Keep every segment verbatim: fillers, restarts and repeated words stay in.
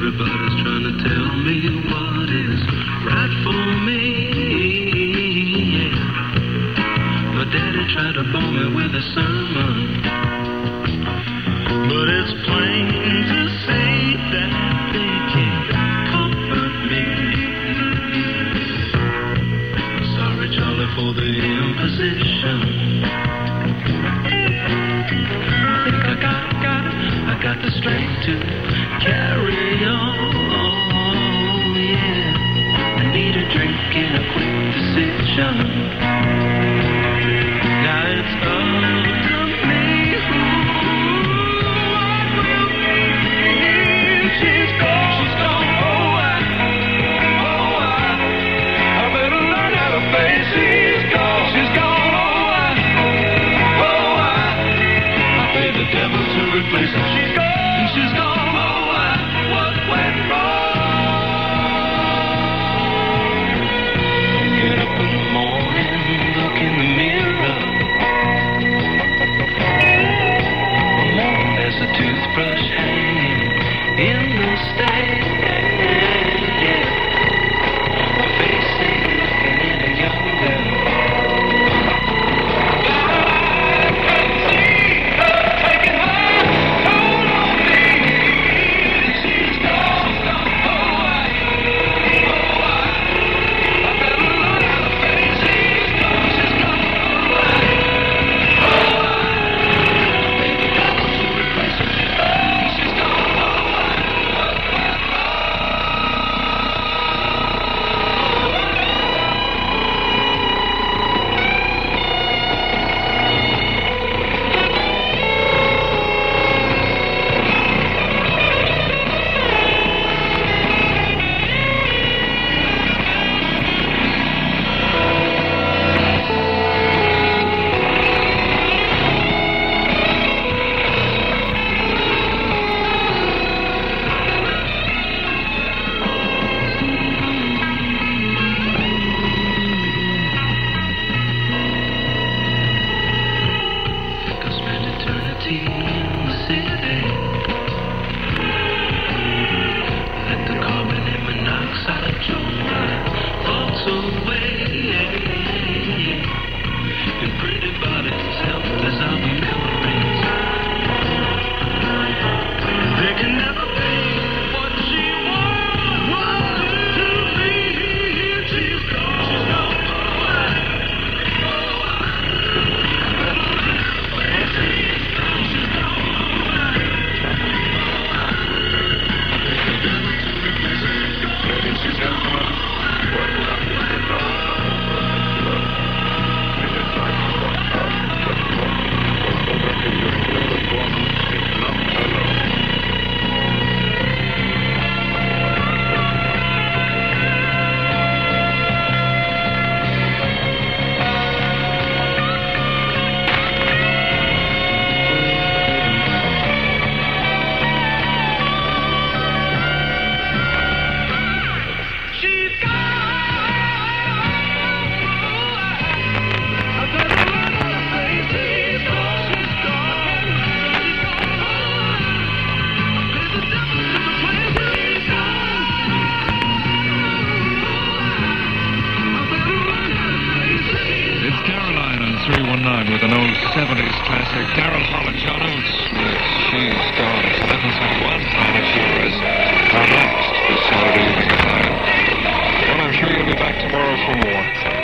Everybody's trying to tell me what is right for me. Yeah. My daddy tried to bore me with a sermon, but it's plain to see that they can't comfort me. Sorry, Charlie, for the imposition. I think I got, got, I got the strength to carry on, yeah. I need a drink and a quick decision. Now it's up to me. What will be? She's gone, she's gone. Oh, I, oh, I, I better learn how to face. She's gone, she's gone. Oh, I, oh, I, I pay the devil to replace her. She's gone, she's gone. Toothbrush hanging in the stand. My face ain't looking any younger. I can see her taking her toll on me. She's gone. Oh, I, oh, I, I better learn how to face. She's gone, she's gone. Oh, I, oh, I, make the devil to replace her. With an old seventies classic, Daryl Hall and John Oates with She's Gone. It's eleven thirty-one, Planet Heroes are next this Saturday evening at nine. Well, I'm sure you'll be back tomorrow for more.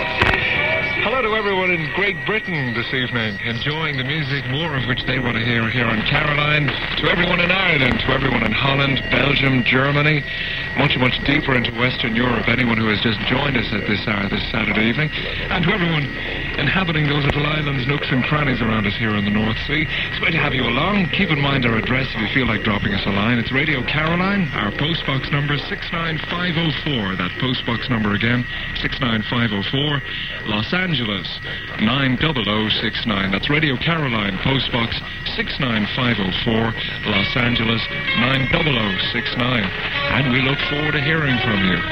Hello to everyone in Great Britain this evening, enjoying the music, more of which they want to hear here on Caroline. To everyone in Ireland, to everyone in Holland, Belgium, Germany, much, much deeper into Western Europe, anyone who has just joined us at this hour this Saturday evening, and to everyone inhabiting those little islands, nooks and crannies around us here in the North Sea. It's great to have you along. Keep in mind our address if you feel like dropping us a line. It's Radio Caroline. Our postbox number is six nine five oh four. That postbox number again, six nine five oh four. Los Angeles, nine oh oh six nine. That's Radio Caroline, postbox six nine five oh four. Los Angeles, nine oh oh six nine. And we look forward to hearing from you.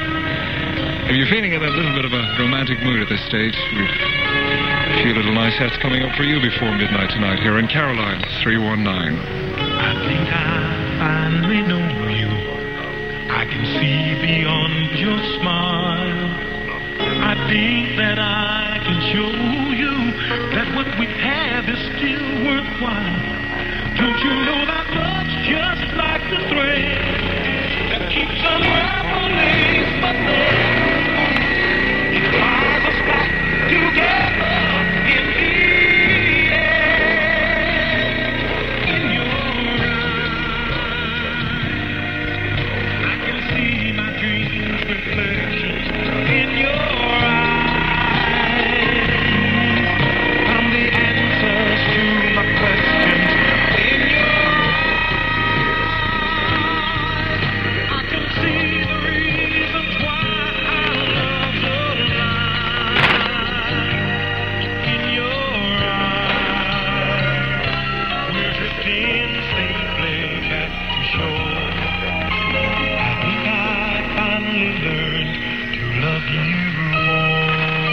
If you're feeling in a little bit of a romantic mood at this stage, we've a few little nice hats coming up for you before midnight tonight here in Caroline three one nine. I think I finally know you. you know that love's just like the thread that keeps unraveling, but then it ties us back together in the end. In your eyes, I can see my dreams reflections in your eyes. I'm the answers to my questions in your eyes. I can see the reasons why I love the light in your eyes. We're drifting safely back to shore. I think I finally learned to love you more.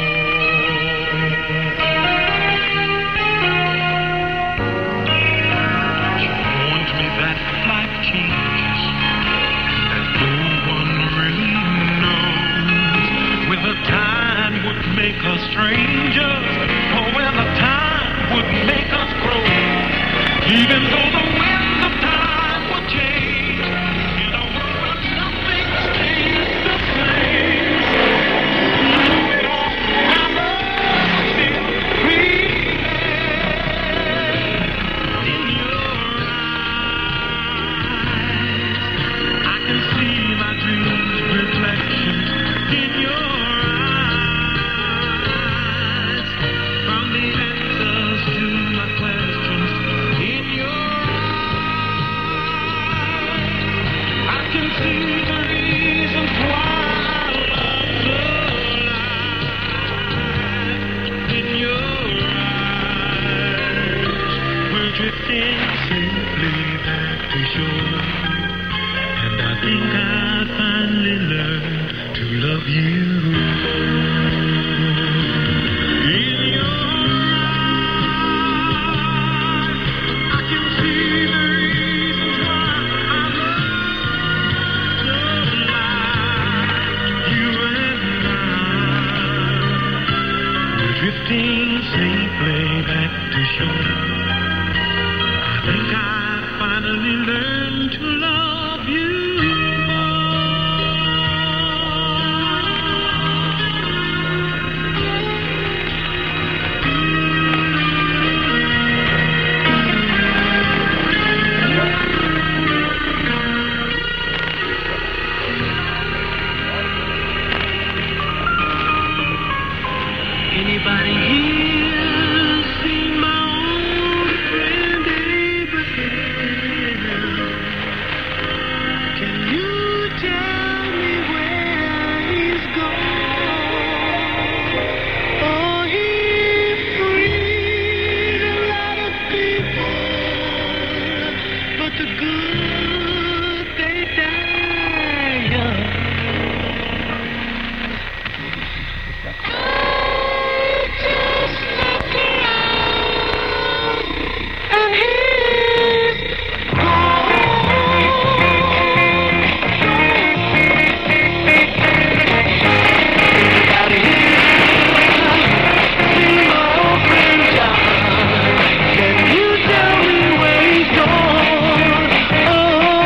She warned me that life changes, that no one really knows when the time would make us strangers, or when the time would make us grow. Even though the winds of time would change, in a world where nothing stays the same, through it all, my love still remains. In your eyes, I can see my dreams' reflections in your eyes. From the answers to my questions in your eyes, I can see the reasons why I love the light in your eyes. We're drifting safely back to shore, and I think I finally learned to love you more. In your eyes, I can see the reasons why I love the light. You and I, we're drifting safely back to shore. I think I finally learned to love you Anybody here seen my old friend Abraham? Can you tell me where he's gone? Oh, he freed a lot of people, but the good, they die young. Oh,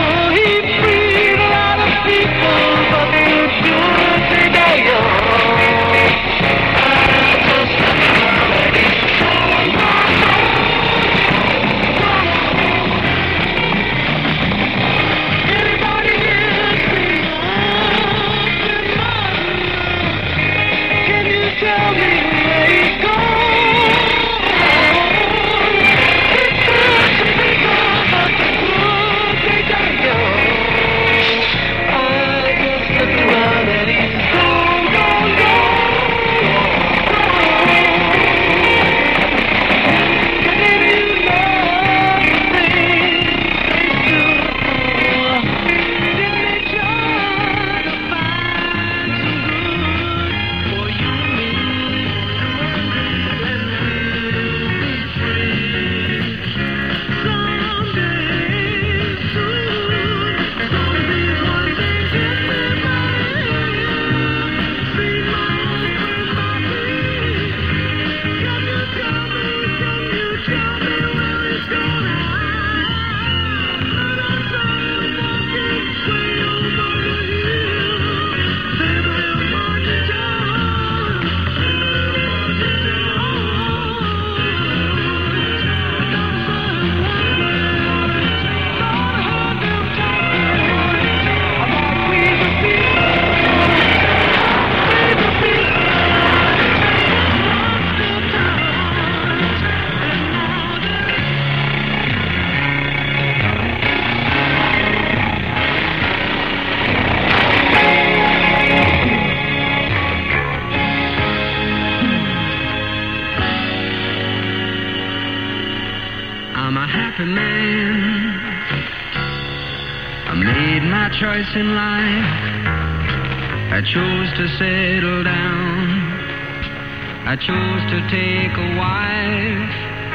I made my choice in life. I chose to settle down. I chose to take a wife.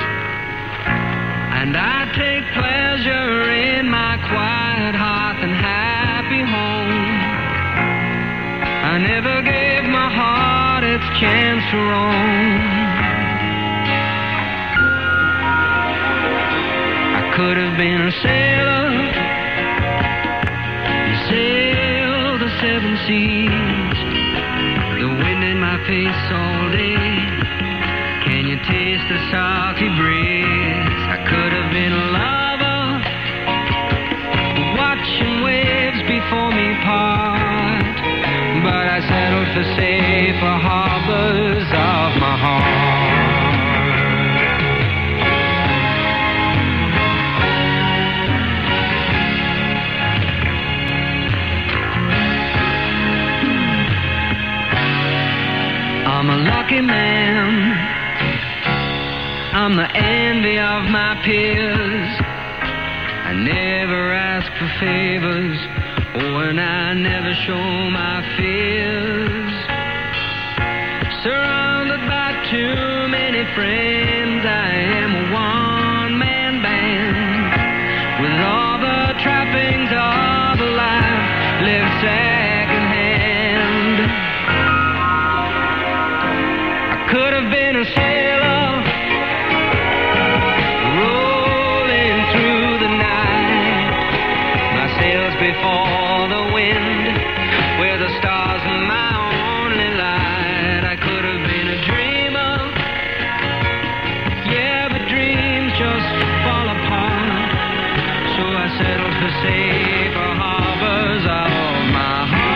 And I take pleasure in my quiet hearth and happy home. I never gave my heart its chance to roam. I could have been a sailor, sail the seven seas, the wind in my face all day. Can you taste the salty breeze? I could have been a lover, watching waves before me part, but I settled for safer harbors of my heart. I'm a lucky man. I'm the envy of my peers. I never ask for favors, oh, and I never show my fears. Surrounded by too many friends, I am a one-man band with all the trappings of a life lived second-hand. I could have been a sailor, rolling through the night, my sails before the wind, where the stars are my only light. I could have been a dreamer, yeah, but dreams just fall apart, so I settled for safer harbors of my heart.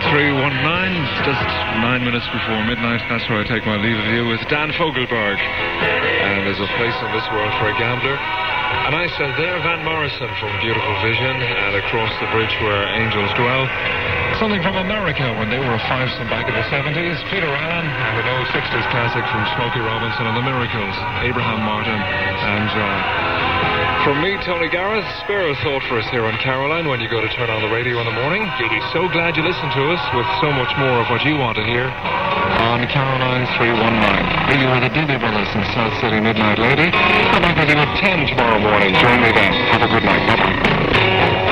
three one nine, just nine minutes before midnight. That's where I take my leave of you with Dan Fogelberg. And there's a place in this world for a gambler. And I said there, Van Morrison from Beautiful Vision, and Across the Bridge Where Angels Dwell. Something from America when they were a fivesome back in the seventies. Peter Allen, and an old sixties classic from Smokey Robinson and the Miracles, Abraham Martin and John. From me, Tony Garrett, spare a thought for us here on Caroline when you go to turn on the radio in the morning. You'll be so glad you listened to us with so much more of what you want to hear on Caroline three one nine. Here you are, the Doobie Brothers in South City Midnight Lady. Come back with you at ten tomorrow morning. Join me then. Have a good night. Bye-bye.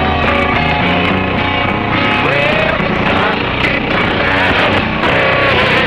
Well,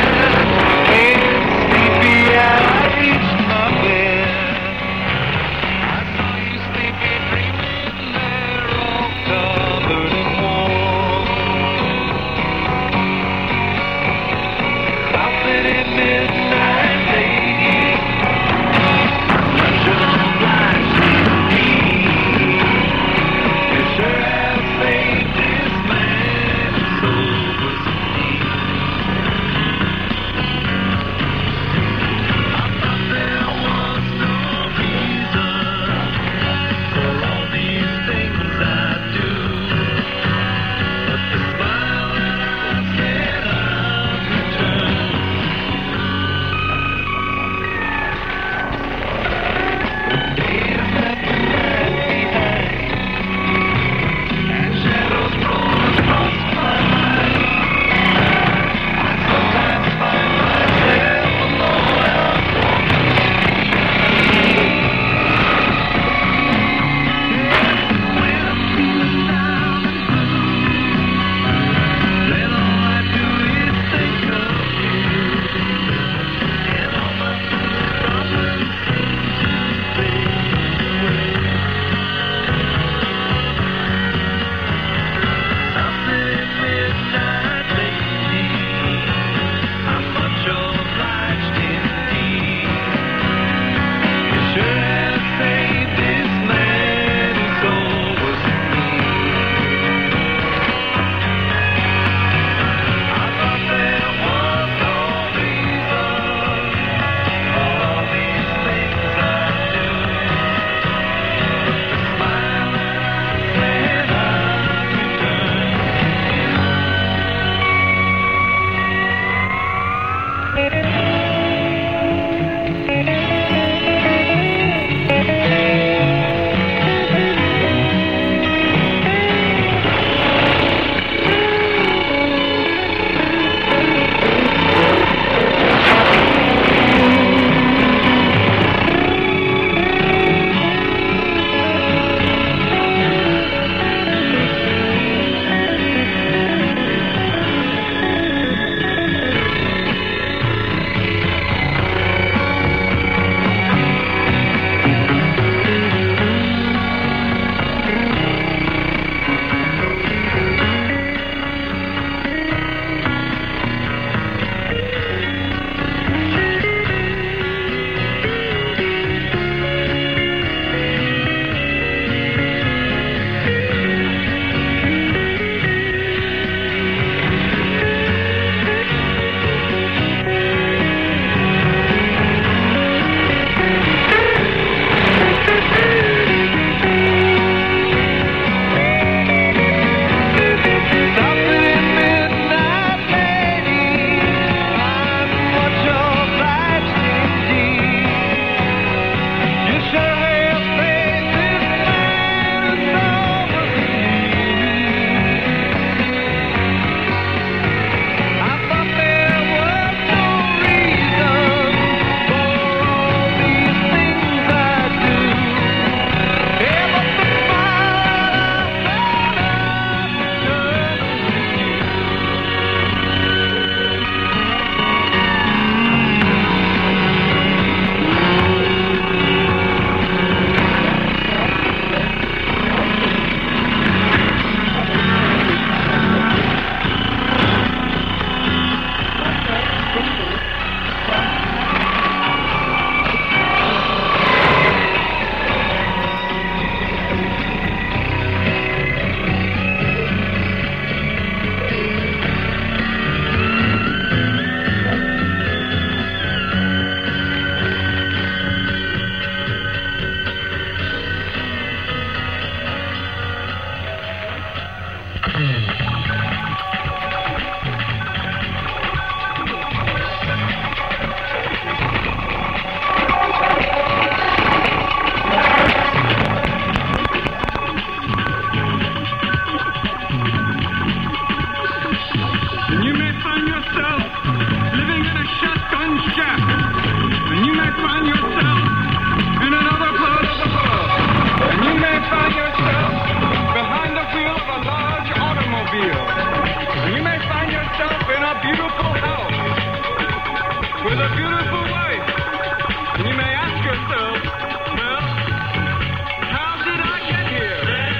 beautiful wife. And you may ask yourself, well, how did I get here?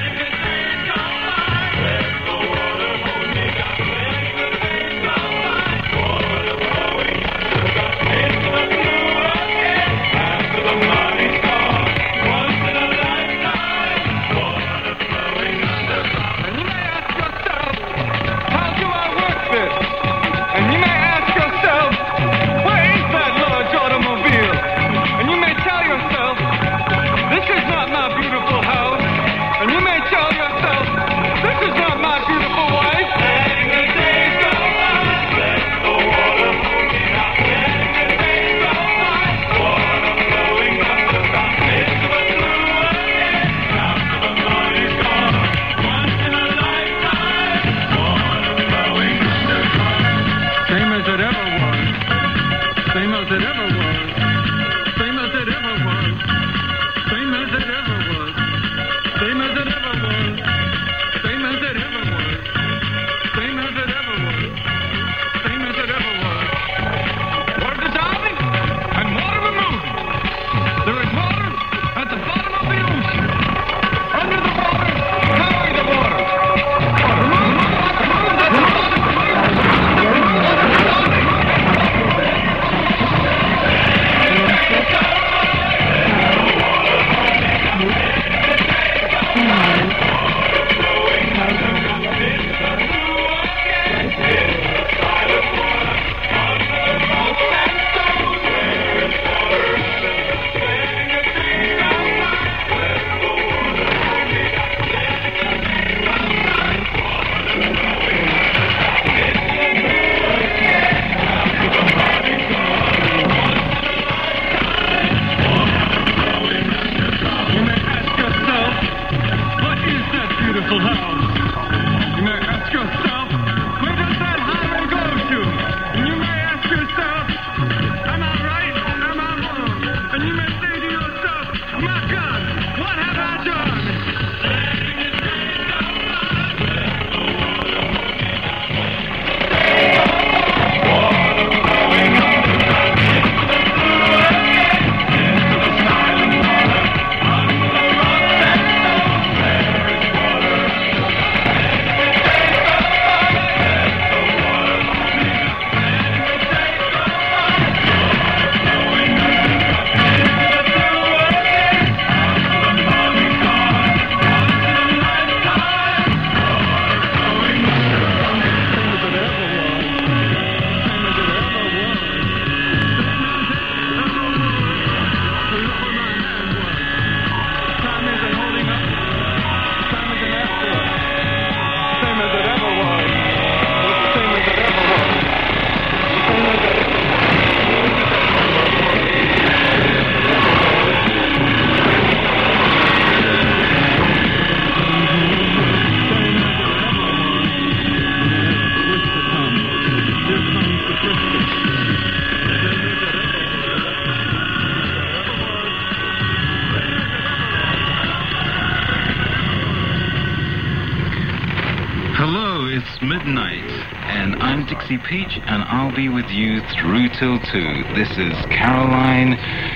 Midnight, and I'm Dixie Peach, and I'll be with you through till two. This is Caroline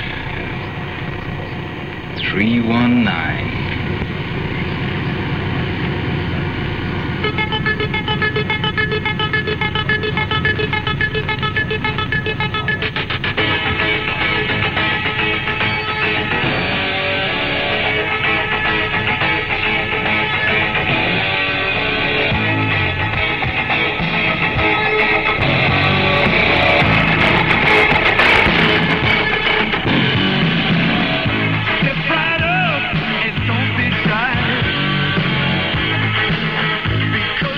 three one nine. Because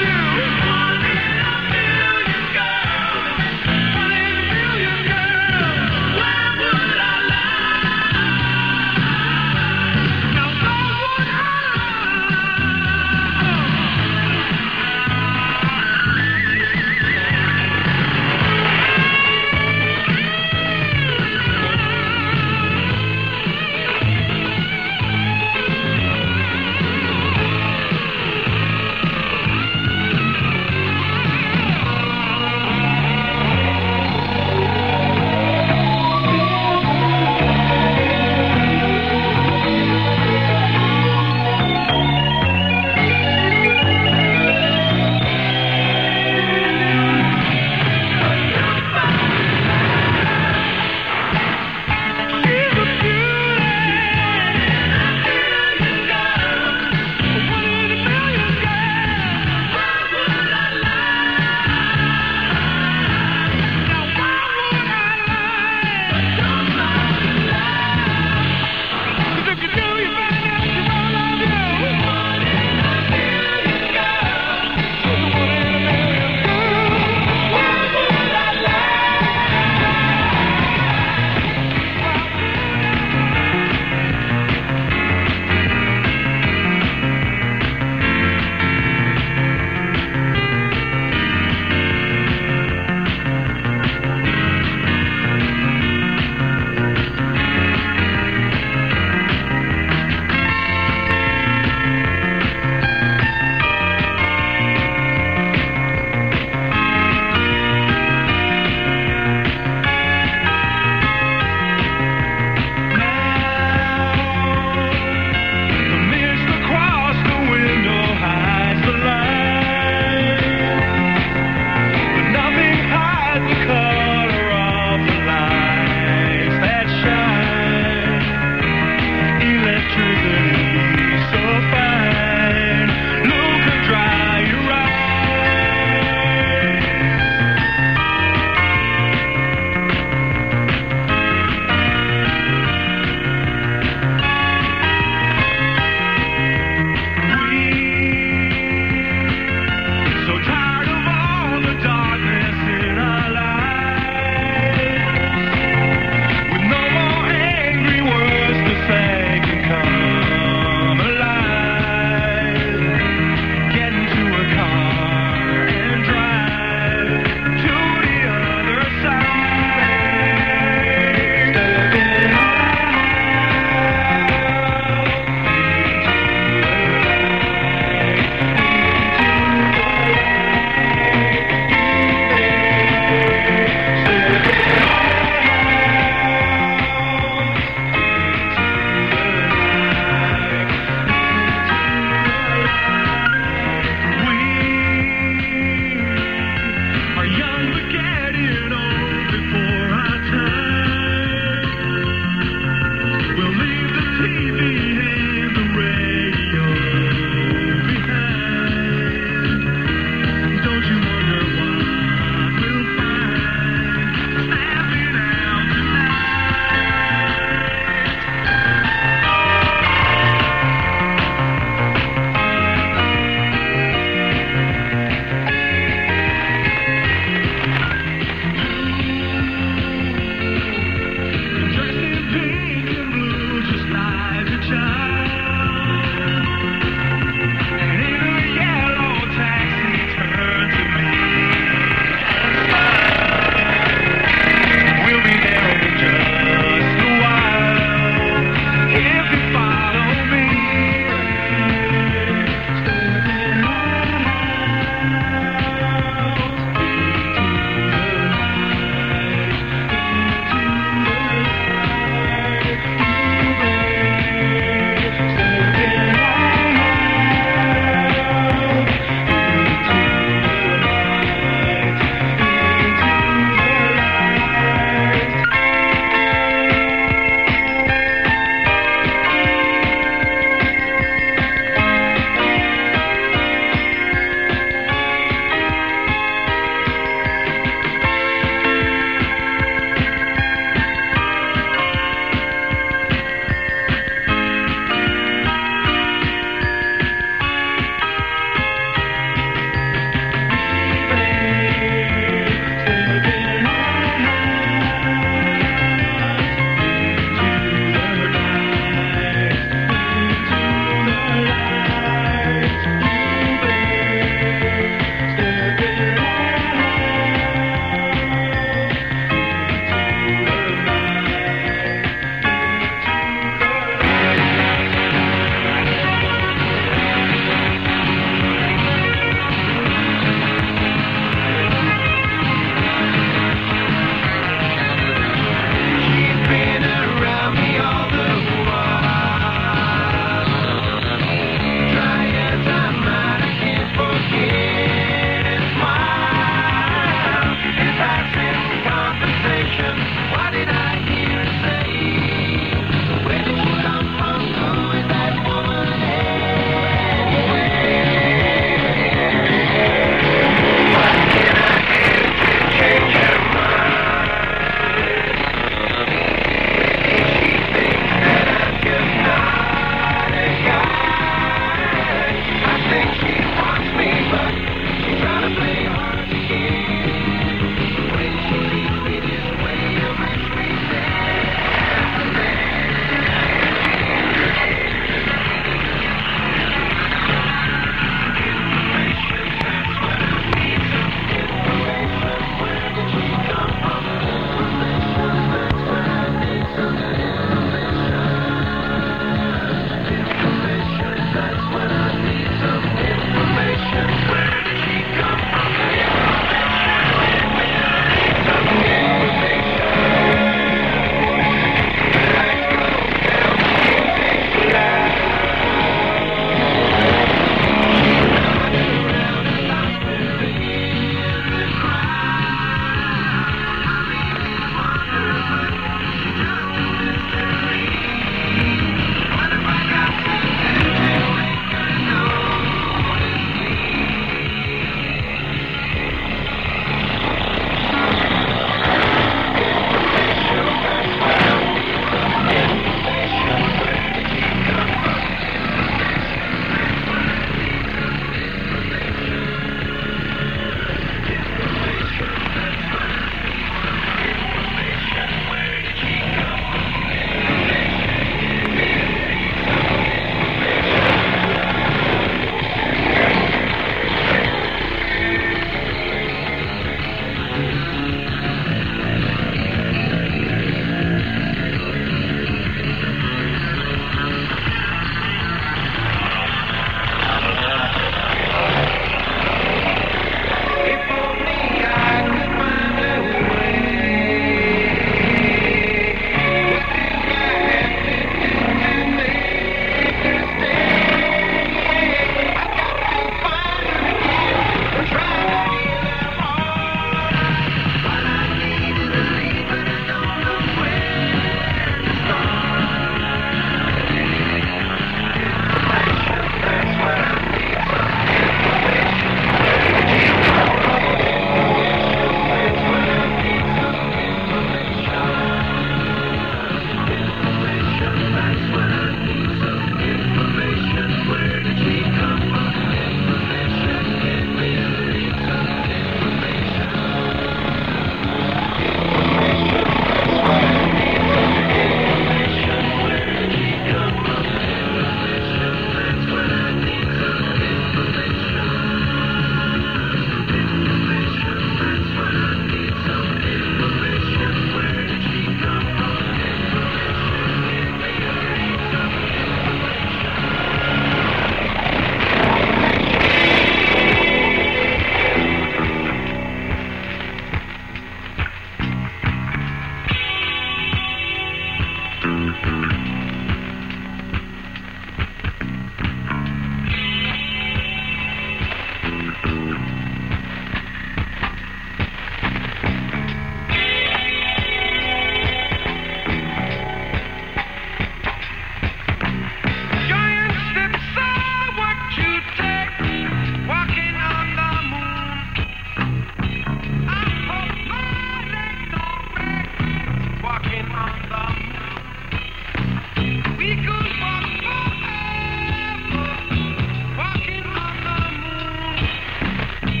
Giant steps are what you take, walking on the moon. I hope my legs don't break, walking on the moon. We could walk forever, walking on the moon.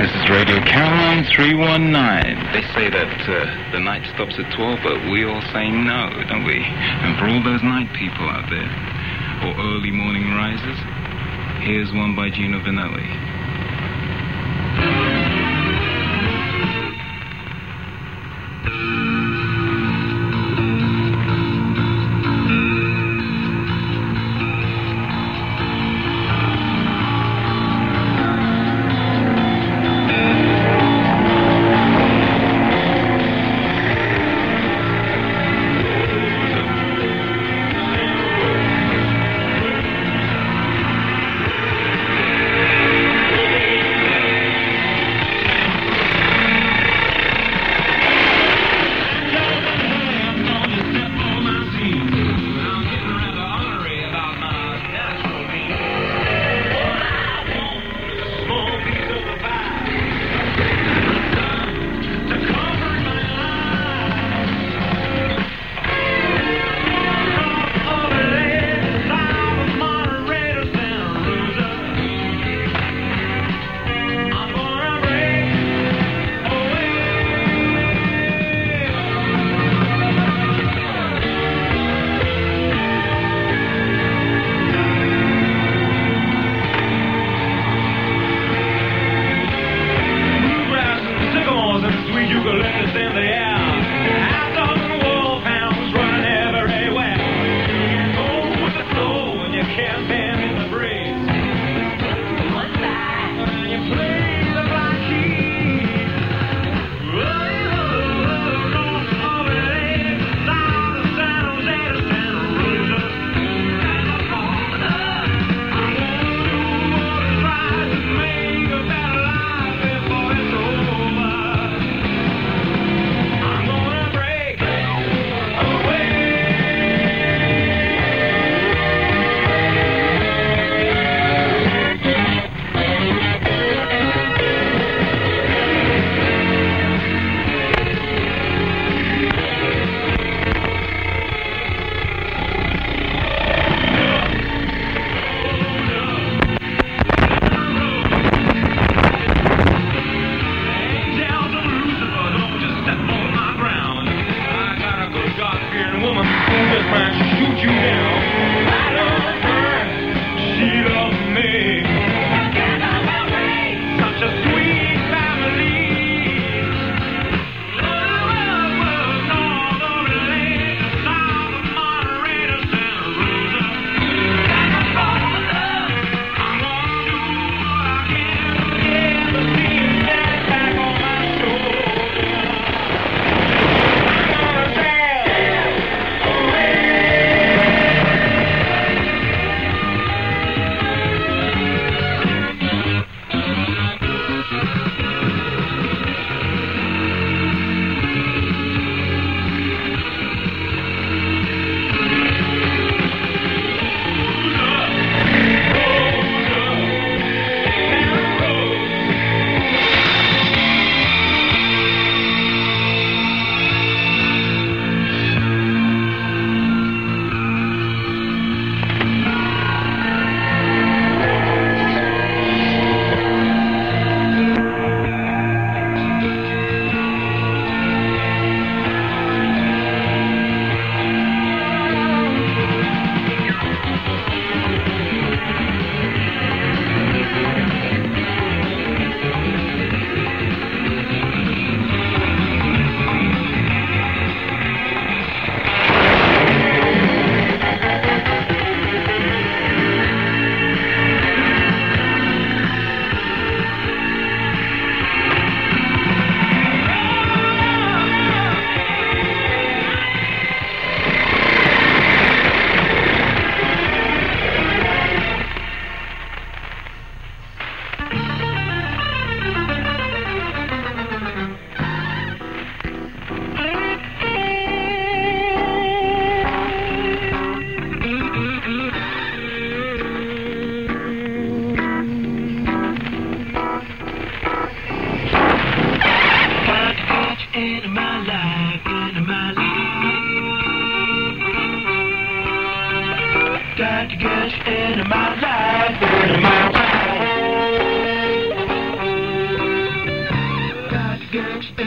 This is Radio Caroline three one nine. They say that uh, the night stops at twelve, but we all say no, don't we? And for all those night people out there, or early morning risers, here's one by Gino Vanelli.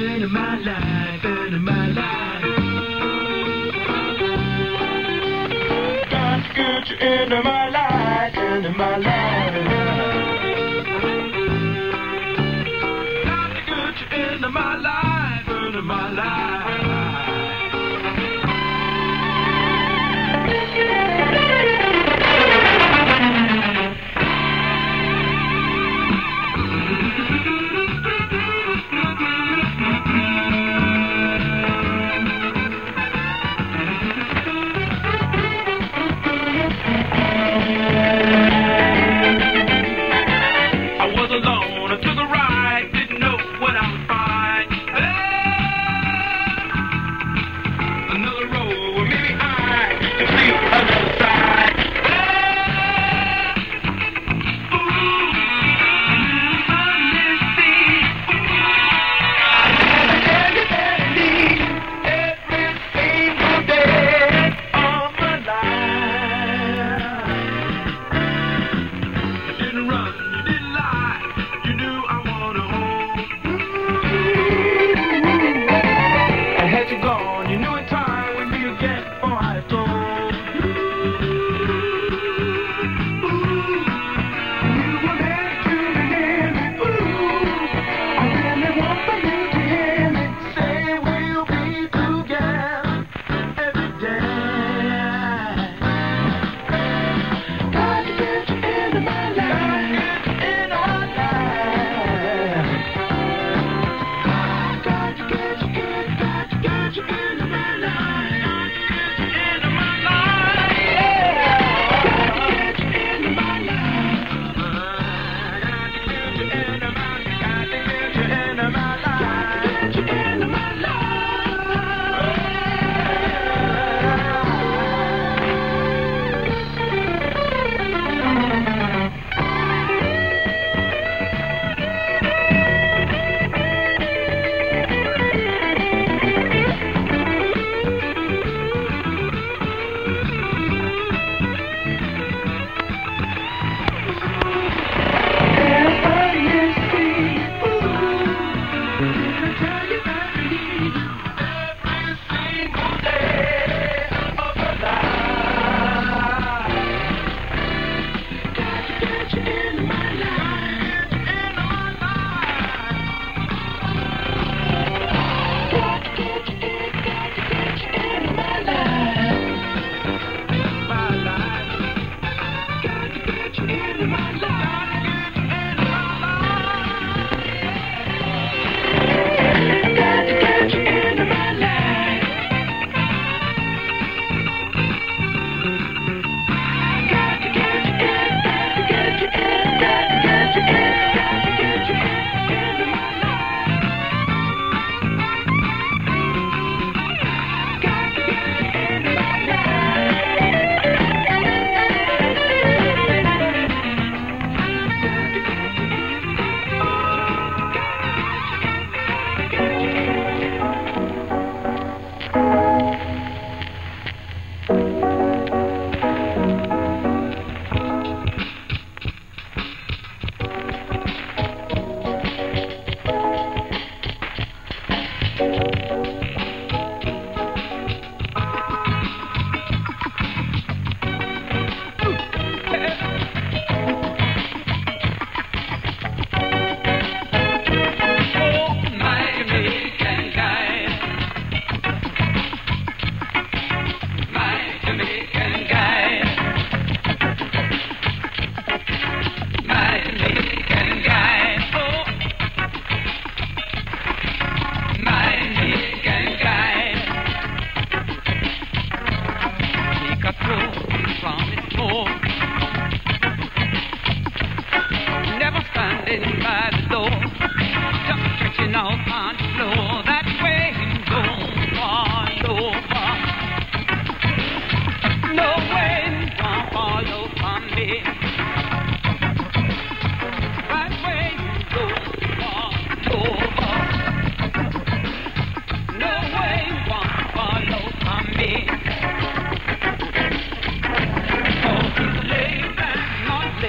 into my life, into my life. Got to get you into my life, into my life. Got to get you into my life, into my life.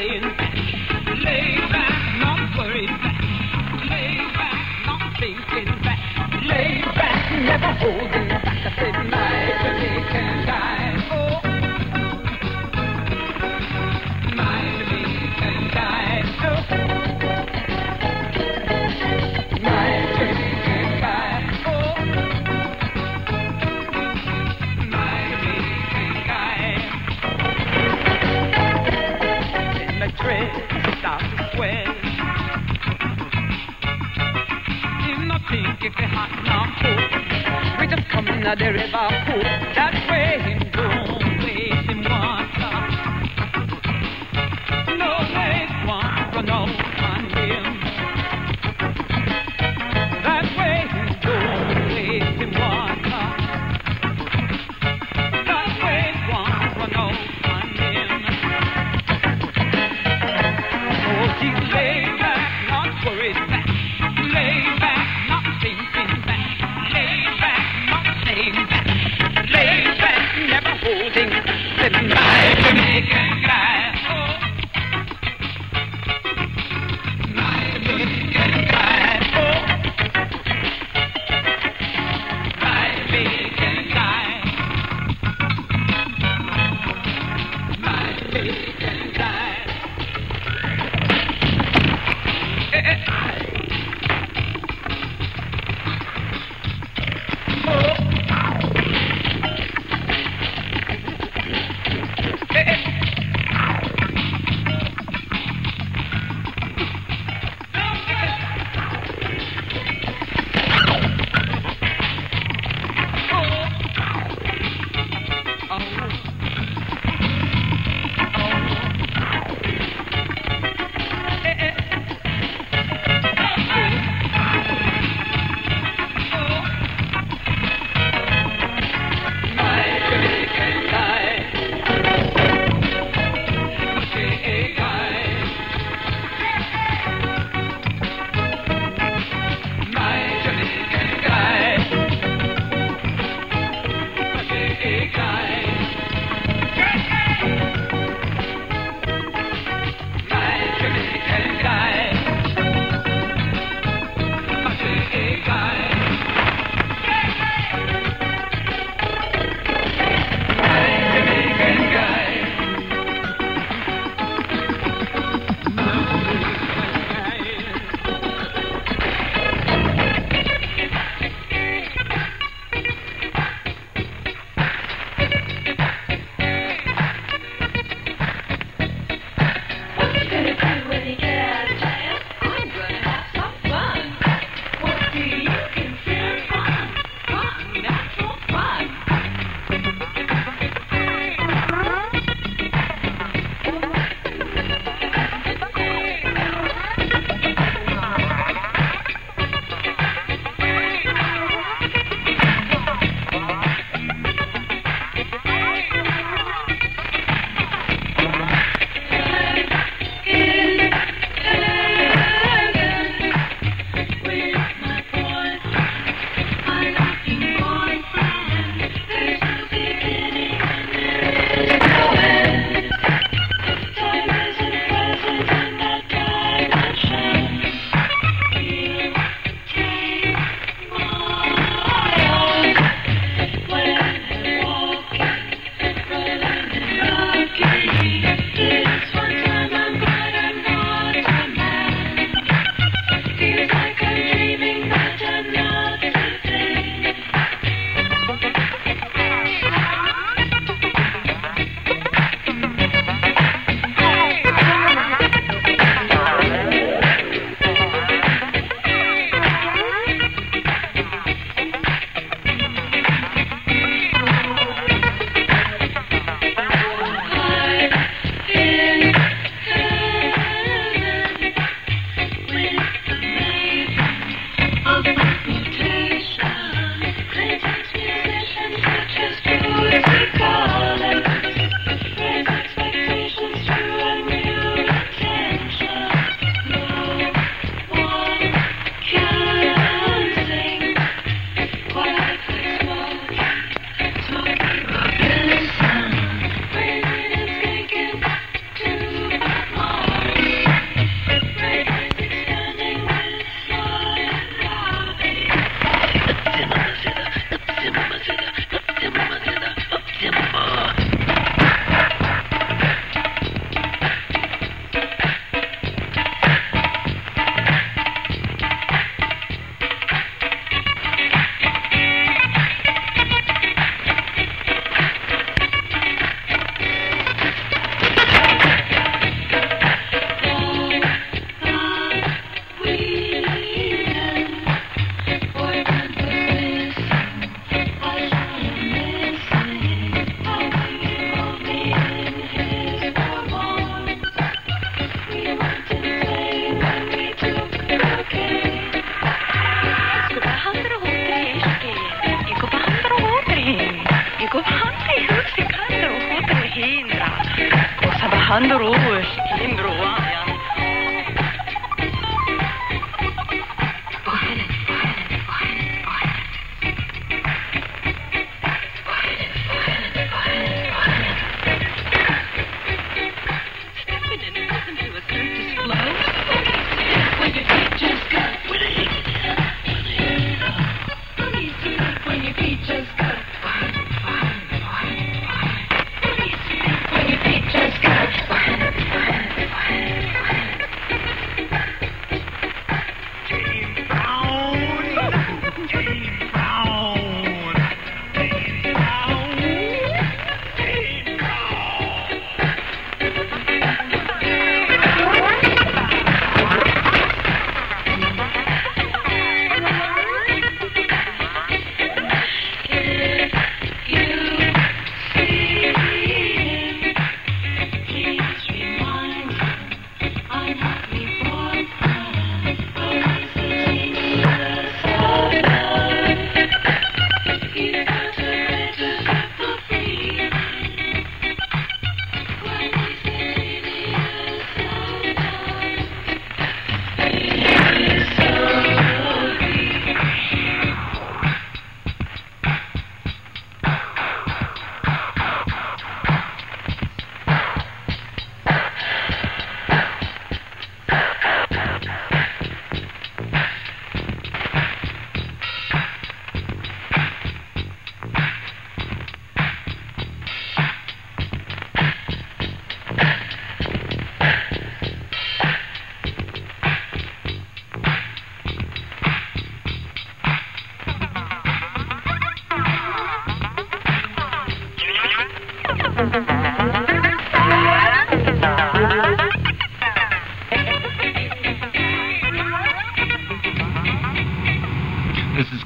Thinking uh, the river pool. That way him don't waste him water. No waste water, no on him. That way him don't waste him water. That waste water, no on him. Oh, she's laid back, not worried back. Laid back, not thinking back. Laid back, not staying back. Laid back, never holding back. Living life to make and cry. Oh, life to make and cry. Oh, life make and cry. Life make and cry. Eh, eh.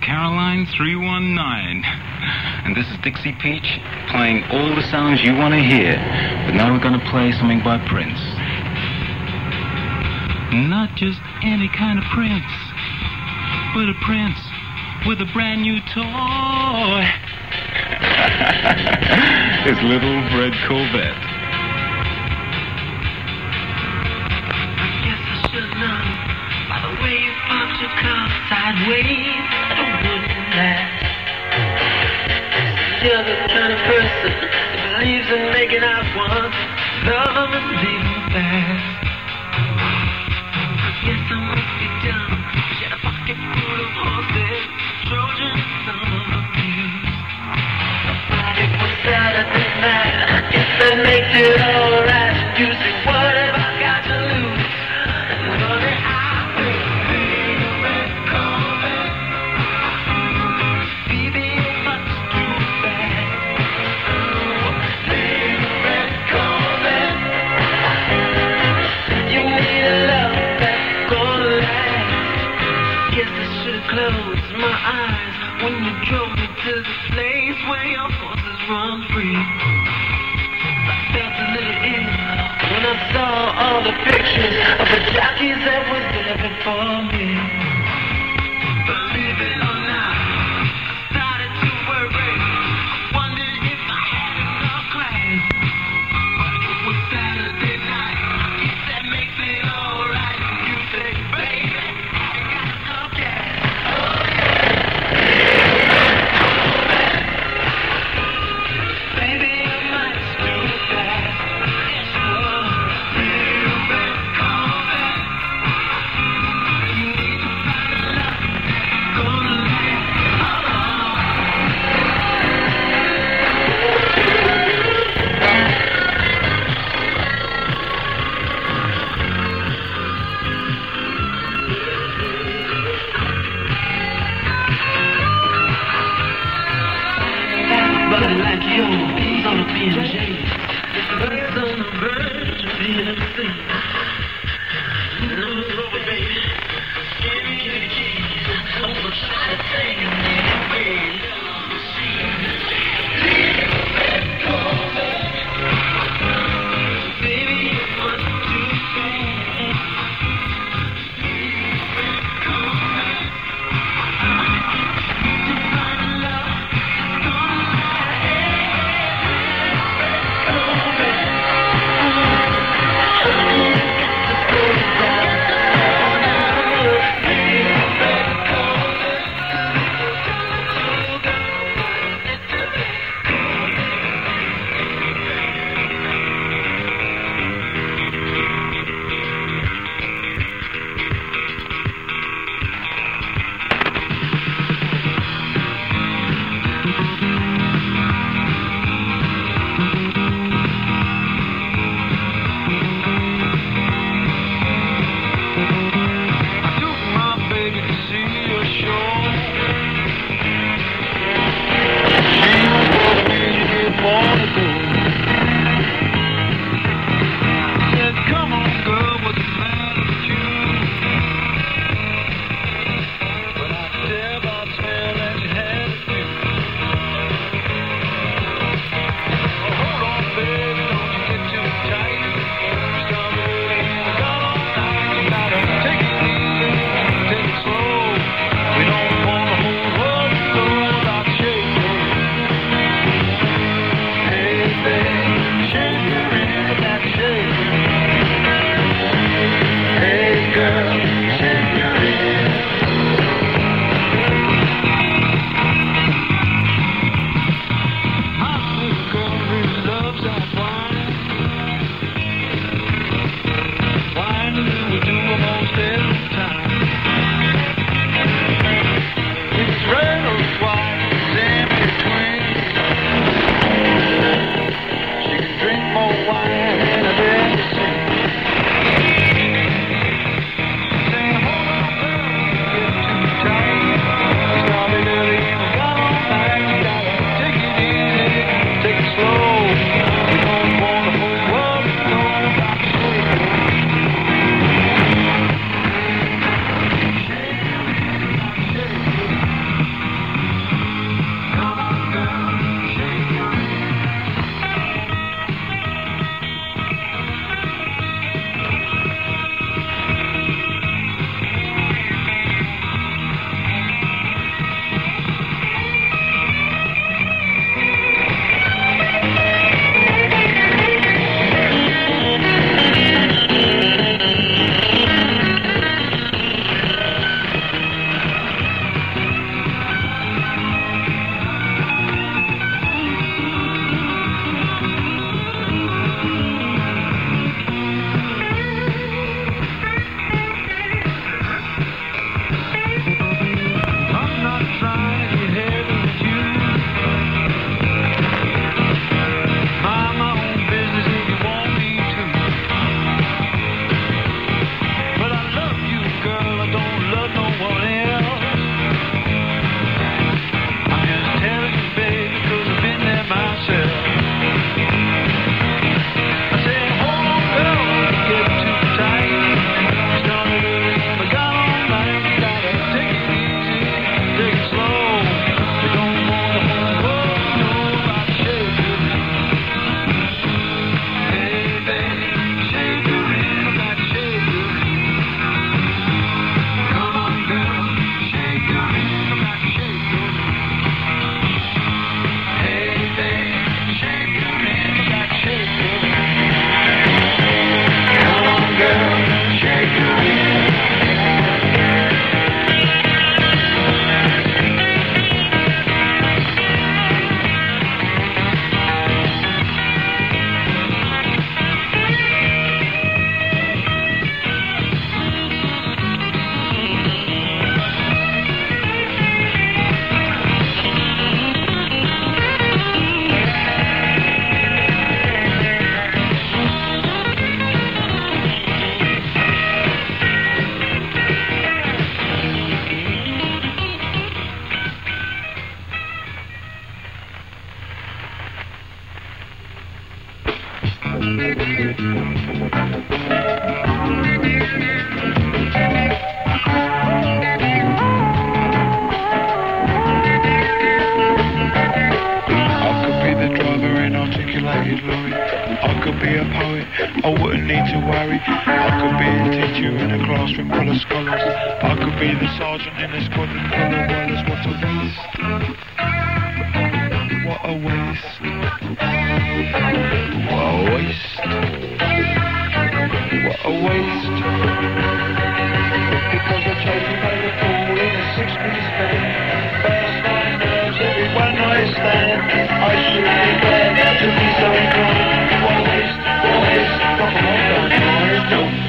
Caroline three one nine. And this is Dixie Peach playing all the sounds you want to hear. But now we're going to play something by Prince. Not just any kind of Prince, but a Prince with a brand new toy. His little red Corvette. I guess I should know by the way you parked your car sideways. I wouldn't last. You're the kind of person that believes in making out once, love them and leave them fast. I guess I must be dumb. She had a pocket full of horses, Trojan son of a muse. It was Saturday night. I guess that makes it alright. You say, what have I got to lose? And only I will be a red Corvette. Baby, you're much too bad. Be a red Corvette. You need a love that's gonna last. Guess I should have closed my eyes when you drove me to the place where your horses run free. I felt a little ill when I saw all the pictures of the jockeys that were there before me. Believe it or not, I started to worry. I wondered if I had enough class. But it was Saturday night. I guess that makes it alright. You say, baby, I got enough gas. Baby, I might do that. Yes, oh, be a red Corvette. You need to I wouldn't need to worry. I could be a teacher in a classroom full of scholars. I could be the sergeant in a squadron full of wallers. What a waste. What a waste. What a waste. What a waste. Because I chose to play the fool in a six-piece band. First nine nerves, every one night stand. I should be glad not to be so inclined. What a waste, what a waste. What a waste.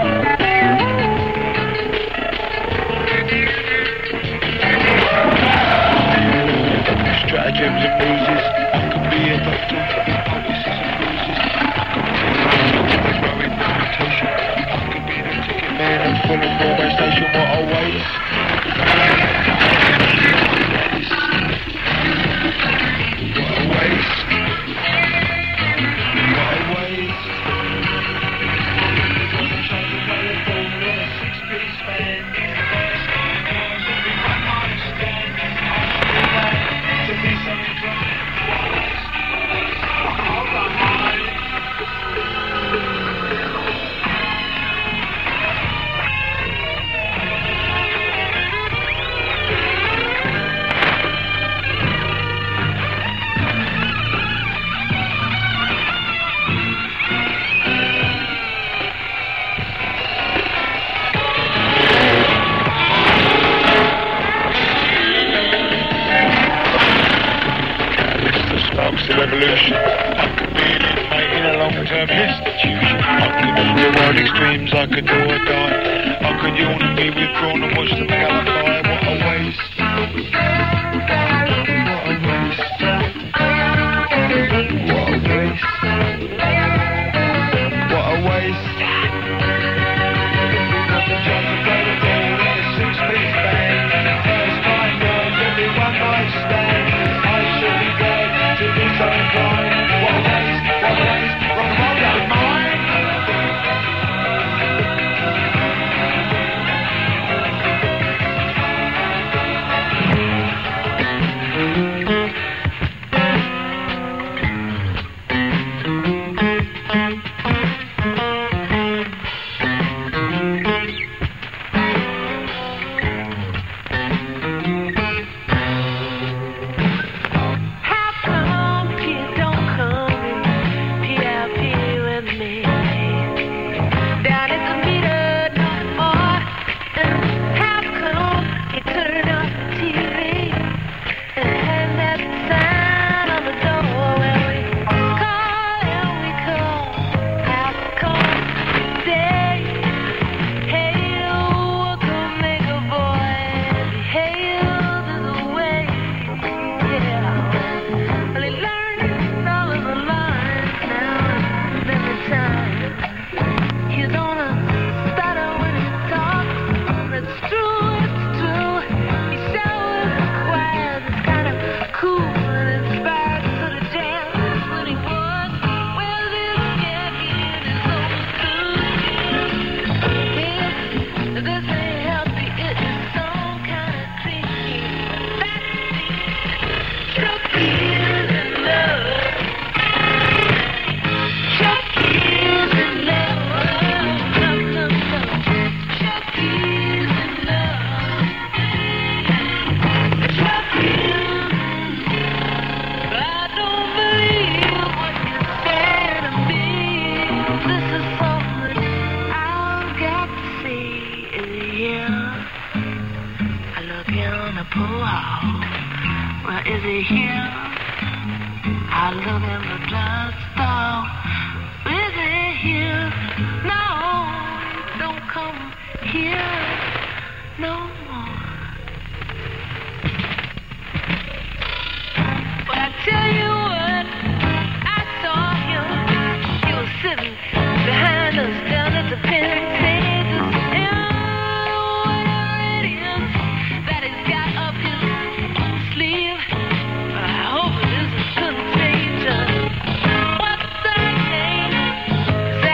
Stratagems and ruses. I could be a doctor with policies and bruises. I could be a growing reputation. I could be the ticket man and full of Broadway station. What a waste. What a waste. What a waste. I'm trying to play a fool in a six-piece band. First nine girls, every one night stand. I should be glad to be so inclined. What a waste. Hold on, mind. Sparks the revolution. I could be an inmate in a long-term institution. I could do the world extremes. I could do or die. I could yawn and be withdrawn and watch them gallify. What a waste. What a waste. What a waste. What a waste. I'm trying to play the ball in a six-piece band. First nine girls, every one night stand. I should be glad to be so inclined. What a waste, what a waste. Rock and roll, don't mind.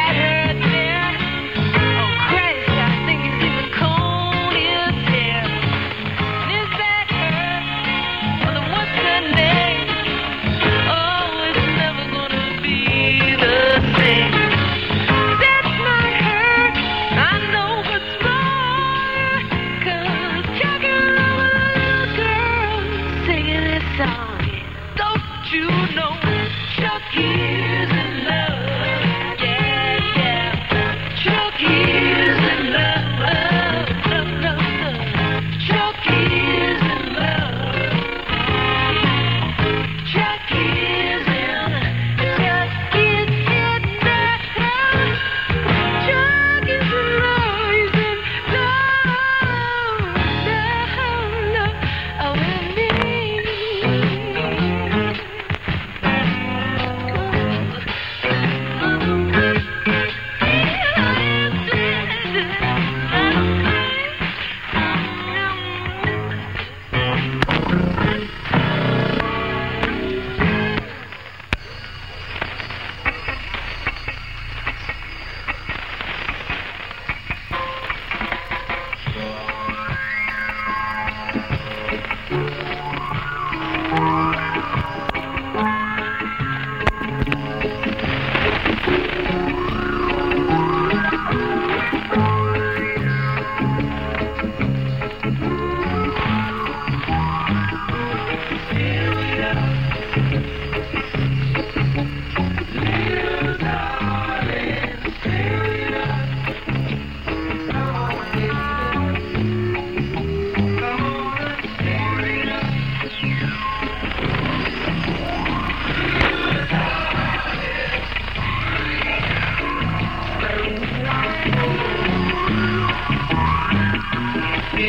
That hurt there. Oh, Christ, I think he's even cold.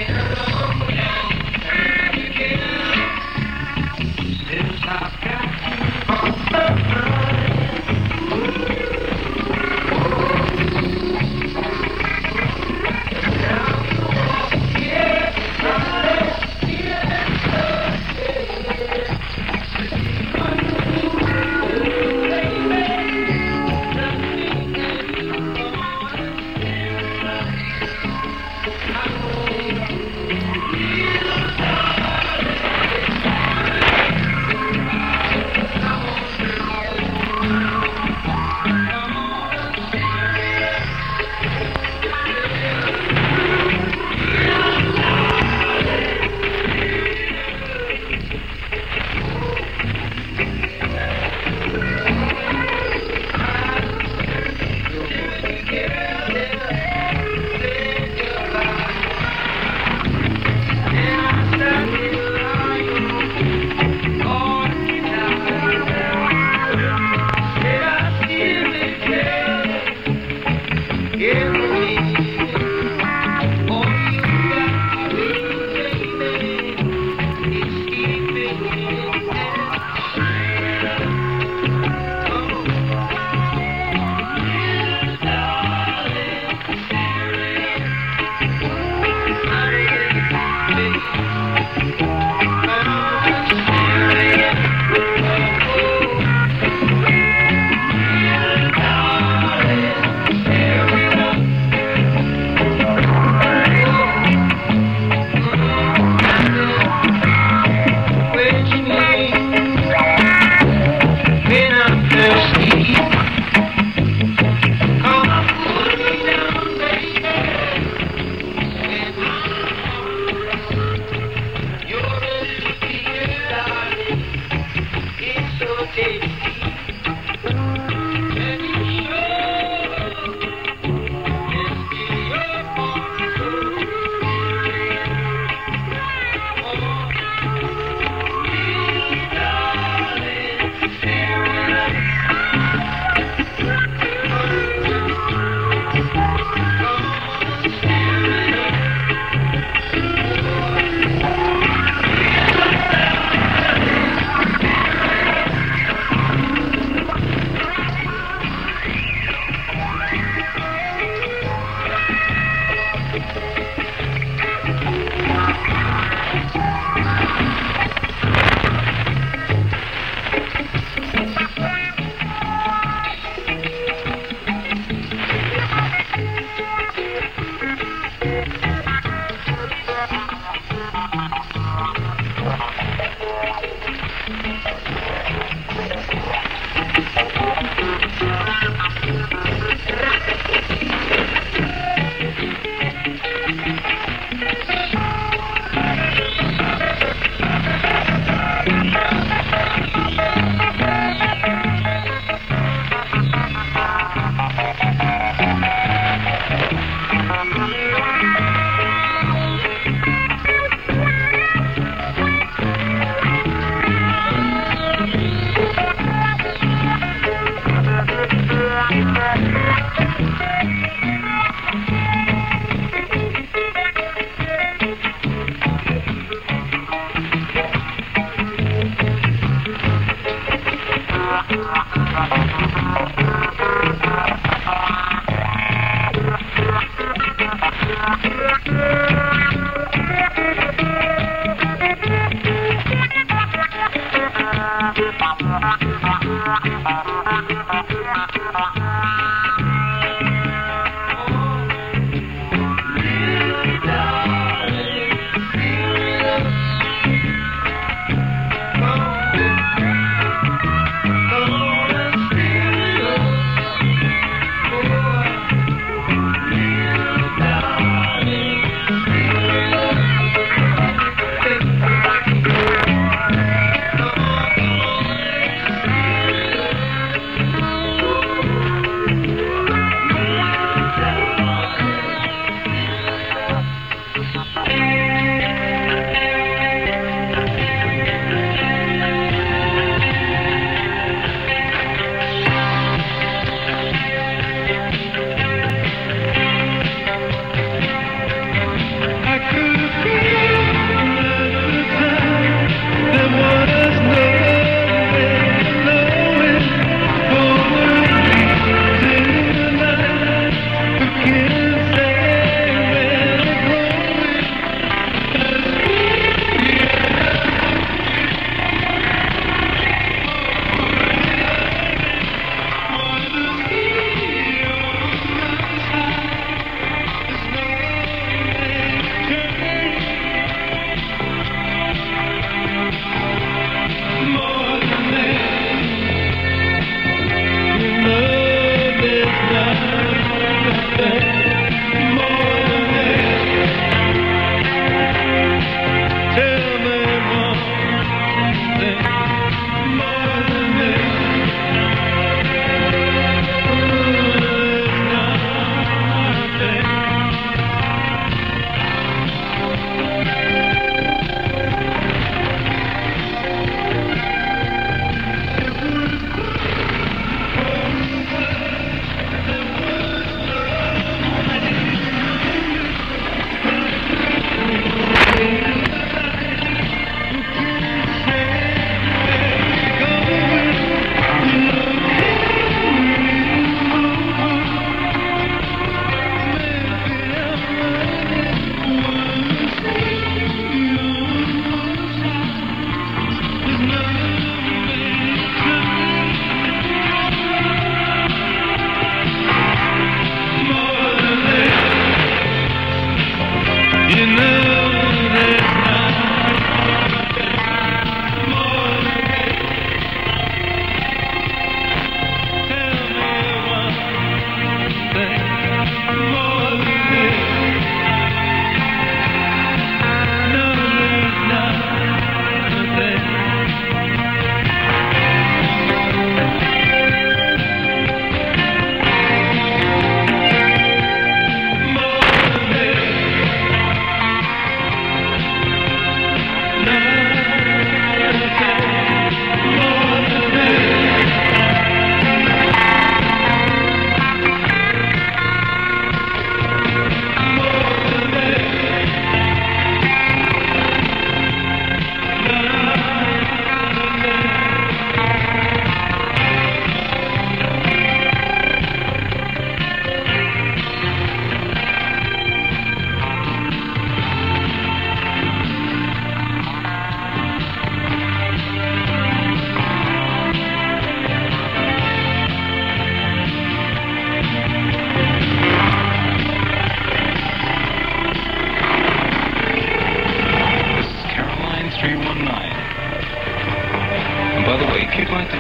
Thank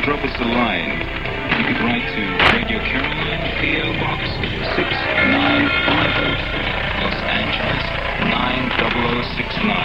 drop us a line. You could write to Radio Caroline, P O Box six nine five zero, Los Angeles nine zero zero six nine.